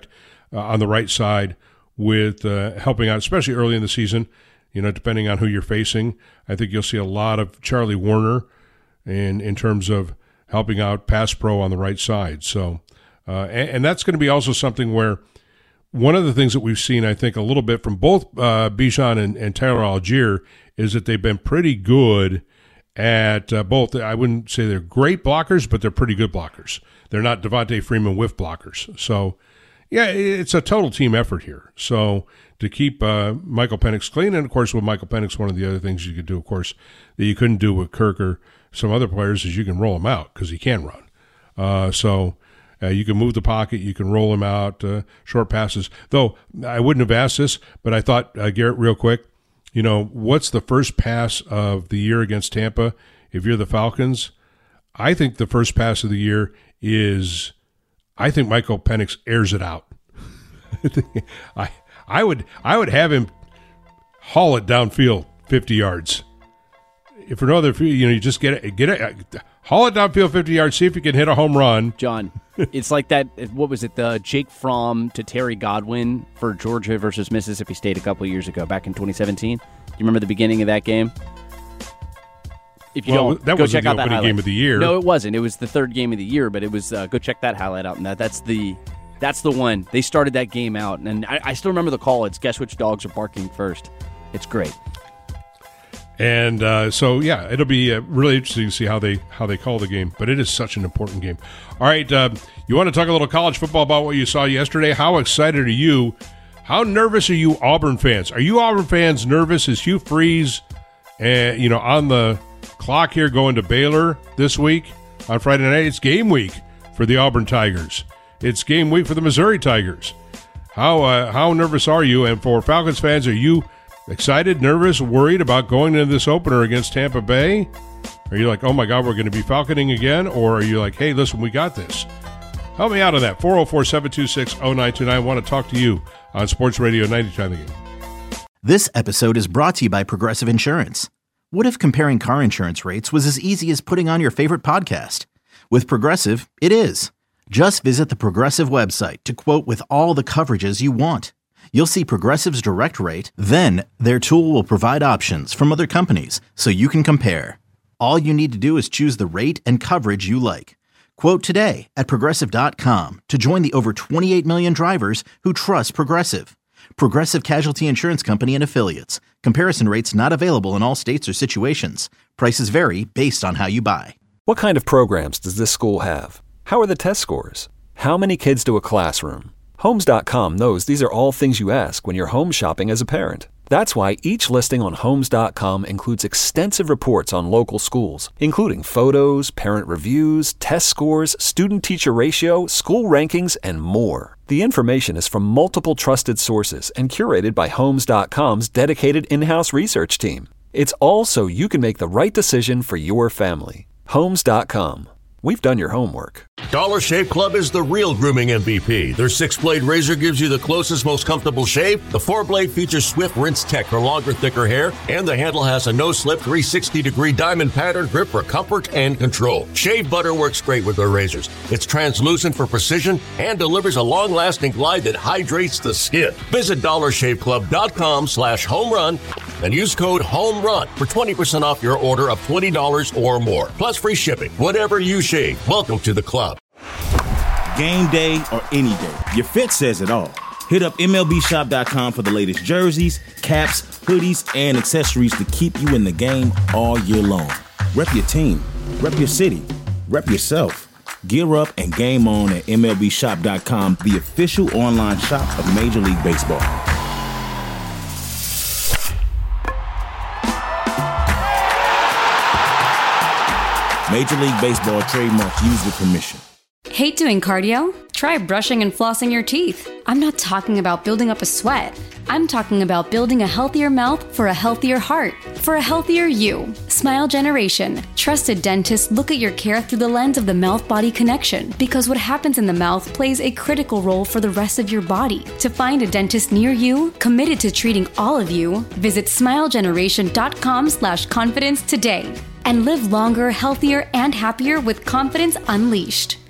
on the right side with helping out, especially early in the season, depending on who you're facing. I think you'll see a lot of Charlie Warner in terms of helping out pass pro on the right side. So, and that's going to be also something where one of the things that we've seen, I think, a little bit from both Bijan and Tyler Algier is that they've been pretty good at both. I wouldn't say they're great blockers, but they're pretty good blockers. They're not Devontae Freeman whiff blockers. So, yeah, it's a total team effort here. So to keep Michael Penix clean, and, of course, with Michael Penix, one of the other things you could do, of course, that you couldn't do with Kirk or some other players is you can roll him out because he can run. So you can move the pocket, you can roll him out, short passes. Though I wouldn't have asked this, but I thought, Garrett, real quick, what's the first pass of the year against Tampa if you're the Falcons? I think the first pass of the year is, I think Michael Penix airs it out. I would have him haul it downfield 50 yards. If for no other, you just get it, haul it downfield 50 yards, see if you can hit a home run. John, it's like that, what was it, the Jake Fromm to Terry Godwin for Georgia versus Mississippi State a couple of years ago, back in 2017. Do you remember the beginning of that game? If you don't, that go wasn't check the out that opening highlight. game of the year. No, it wasn't. It was the third game of the year, but it was, go check that highlight out. And that's the one. They started that game out, and I still remember the call. It's guess which dogs are barking first. It's great. And so, yeah, it'll be really interesting to see how they call the game. But it is such an important game. All right, you want to talk a little college football about what you saw yesterday? How excited are you? How nervous are you Auburn fans? Are you Auburn fans nervous? Is Hugh Freeze, on the clock here going to Baylor this week on Friday night? It's game week for the Auburn Tigers. It's game week for the Missouri Tigers. How nervous are you? And for Falcons fans, are you excited, nervous, worried about going into this opener against Tampa Bay? Are you like, oh my God, we're going to be falconing again? Or are you like, hey, listen, we got this? Help me out on that. 404-726-0929. I want to talk to you on Sports Radio 90 The Game. This episode is brought to you by Progressive Insurance. What if comparing car insurance rates was as easy as putting on your favorite podcast? With Progressive, it is. Just visit the Progressive website to quote with all the coverages you want. You'll see Progressive's direct rate, then their tool will provide options from other companies so you can compare. All you need to do is choose the rate and coverage you like. Quote today at Progressive.com to join the over 28 million drivers who trust Progressive. Progressive Casualty Insurance Company and Affiliates. Comparison rates not available in all states or situations. Prices vary based on how you buy. What kind of programs does this school have? How are the test scores? How many kids to a classroom? Homes.com knows these are all things you ask when you're home shopping as a parent. That's why each listing on Homes.com includes extensive reports on local schools, including photos, parent reviews, test scores, student-teacher ratio, school rankings, and more. The information is from multiple trusted sources and curated by Homes.com's dedicated in-house research team. It's all so you can make the right decision for your family. Homes.com. We've done your homework. Dollar Shave Club is the real grooming MVP. Their 6-blade razor gives you the closest, most comfortable shave. The 4-blade features Swift Rinse Tech for longer, thicker hair. And the handle has a no-slip 360-degree diamond pattern grip for comfort and control. Shave butter works great with their razors. It's translucent for precision and delivers a long-lasting glide that hydrates the skin. Visit DollarShaveClub.com/homerun and use code HOMERUN for 20% off your order of $20 or more. Plus free shipping. Whatever you shave. Welcome to the club. Game day or any day, your fit says it all. Hit up MLBShop.com for the latest jerseys, caps, hoodies, and accessories to keep you in the game all year long. Rep your team, rep your city, rep yourself. Gear up and game on at MLBShop.com, the official online shop of Major League Baseball. Major League Baseball trademark used with permission. Hate doing cardio? Try brushing and flossing your teeth. I'm not talking about building up a sweat. I'm talking about building a healthier mouth for a healthier heart, for a healthier you. Smile Generation. Trusted dentists look at your care through the lens of the mouth-body connection because what happens in the mouth plays a critical role for the rest of your body. To find a dentist near you, committed to treating all of you, visit smilegeneration.com/confidence today and live longer, healthier, and happier with confidence unleashed.